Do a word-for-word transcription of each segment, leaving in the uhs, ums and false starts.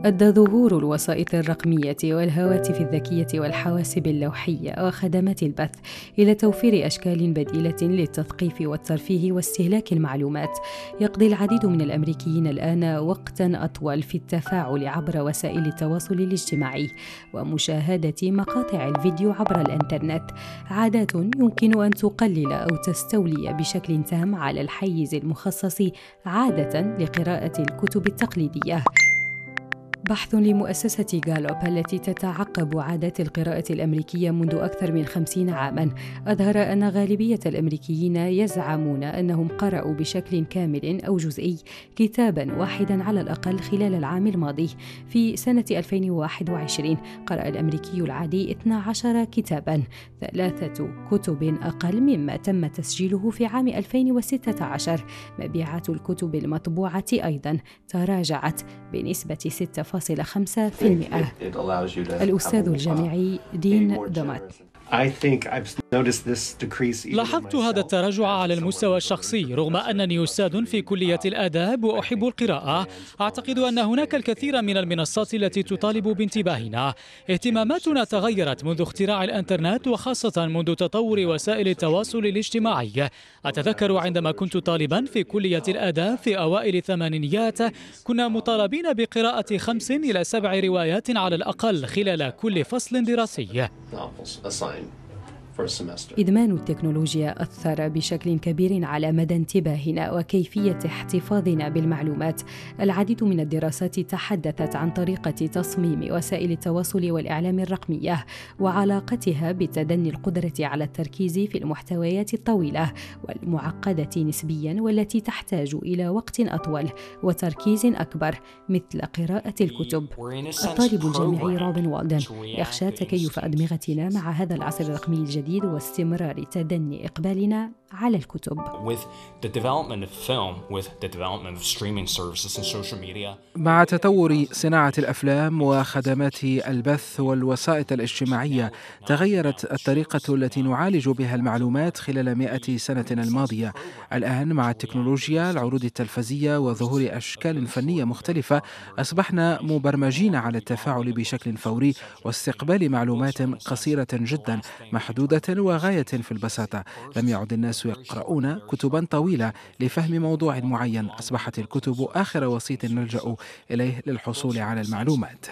أدى ظهور الوسائط الرقمية والهواتف الذكية والحواسب اللوحية وخدمات البث إلى توفير أشكال بديلة للتثقيف والترفيه واستهلاك المعلومات. يقضي العديد من الأمريكيين الآن وقتاً أطول في التفاعل عبر وسائل التواصل الاجتماعي ومشاهدة مقاطع الفيديو عبر الإنترنت، عادات يمكن أن تقلل أو تستولي بشكل تام على الحيز المخصص عادة لقراءة الكتب التقليدية. بحث لمؤسسة غالوب التي تتعقب عادات القراءة الأمريكية منذ أكثر من خمسين عاماً أظهر أن غالبية الأمريكيين يزعمون أنهم قرأوا بشكل كامل أو جزئي كتاباً واحداً على الأقل خلال العام الماضي. في سنة ألفين وواحد وعشرين قرأ الأمريكي العادي اثنا عشر كتاباً، ثلاثة كتب أقل مما تم تسجيله في عام ألفين وستة عشر. مبيعات الكتب المطبوعة أيضاً تراجعت بنسبة ستة فاصلة خمسة بالمئة. الأستاذ الجامعي دين دومات: لاحظت هذا التراجع على المستوى الشخصي. رغم أنني أستاذ في كلية الآداب وأحب القراءة، أعتقد أن هناك الكثير من المنصات التي تطالب بانتباهنا. اهتماماتنا تغيرت منذ اختراع الإنترنت، وخاصة منذ تطور وسائل التواصل الاجتماعي. أتذكر عندما كنت طالبا في كلية الآداب في أوائل الثمانينيات، كنا مطالبين بقراءة خمس إلى سبع روايات على الأقل خلال كل فصل دراسي. إدمان التكنولوجيا أثر بشكل كبير على مدى انتباهنا وكيفية احتفاظنا بالمعلومات. العديد من الدراسات تحدثت عن طريقة تصميم وسائل التواصل والإعلام الرقمية وعلاقتها بتدني القدرة على التركيز في المحتويات الطويلة والمعقدة نسبياً، والتي تحتاج إلى وقت أطول وتركيز أكبر مثل قراءة الكتب. الطالب الجامعي روبن والدن يخشى تكيف أدمغتنا مع هذا العصر الرقمي الجديد واستمرار تدني إقبالنا على الكتب. مع تطور صناعة الأفلام وخدمات البث والوسائط الاجتماعية، تغيرت الطريقة التي نعالج بها المعلومات خلال مئة سنة الماضية. الآن مع التكنولوجيا، العروض التلفزية وظهور أشكال فنية مختلفة، أصبحنا مبرمجين على التفاعل بشكل فوري واستقبال معلومات قصيرة جدا محدودة وغاية في البساطة. لم يعد الناس يقرؤون كتبا طويلة لفهم موضوع معين، أصبحت الكتب آخر وسيط نلجأ إليه للحصول على المعلومات.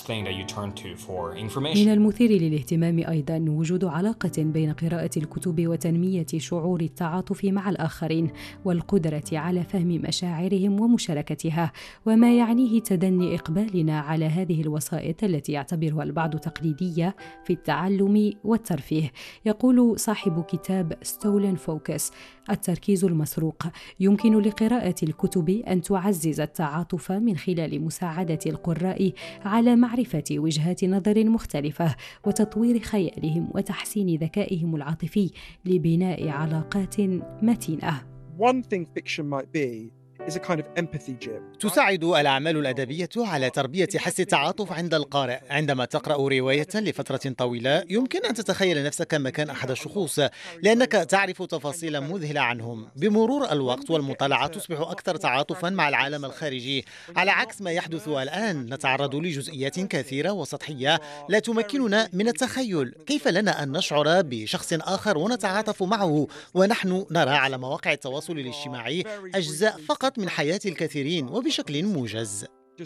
من المثير للاهتمام أيضا وجود علاقة بين قراءة الكتب وتنمية شعور التعاطف مع الآخرين والقدرة على فهم مشاعرهم ومشاركتها، وما يعنيه تدني إقبالنا على هذه الوسائط التي يعتبرها البعض تقليدية في التعلم والترفيه. يقول صاحب كتاب ستولن فوكس: التركيز المسروق. يمكن لقراءة الكتب أن تعزز التعاطف من خلال مساعدة القراء على معرفة وجهات نظر مختلفة وتطوير خيالهم وتحسين ذكائهم العاطفي لبناء علاقات متينة. One thing fiction might be is a kind of empathy gym. تساعد الأعمال الأدبية على تربية حس التعاطف عند القارئ. عندما تقرأ رواية لفترة طويلة، يمكن أن تتخيل نفسك مكان أحد الشخوص لأنك تعرف تفاصيل مذهلة عنهم. بمرور الوقت والمطالعة تصبح أكثر تعاطفا مع العالم الخارجي، على عكس ما يحدث الآن. نتعرض لجزئيات كثيرة وسطحية لا تمكننا من التخيل. كيف لنا أن نشعر بشخص آخر ونتعاطف معه ونحن نرى على مواقع التواصل الاجتماعي أجزاء فقط من حياة الكثيرين وبشكل موجز؟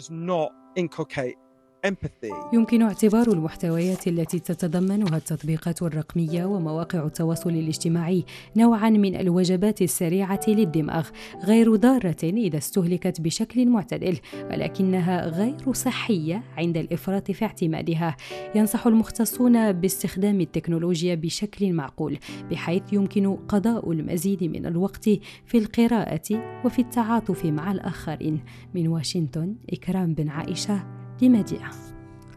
يمكن اعتبار المحتويات التي تتضمنها التطبيقات الرقمية ومواقع التواصل الاجتماعي نوعاً من الوجبات السريعة للدماغ، غير ضارة إذا استهلكت بشكل معتدل، ولكنها غير صحية عند الإفراط في اعتمادها. ينصح المختصون باستخدام التكنولوجيا بشكل معقول، بحيث يمكن قضاء المزيد من الوقت في القراءة وفي التعاطف مع الآخرين. من واشنطن، إكرام بن عائشة لمدينة.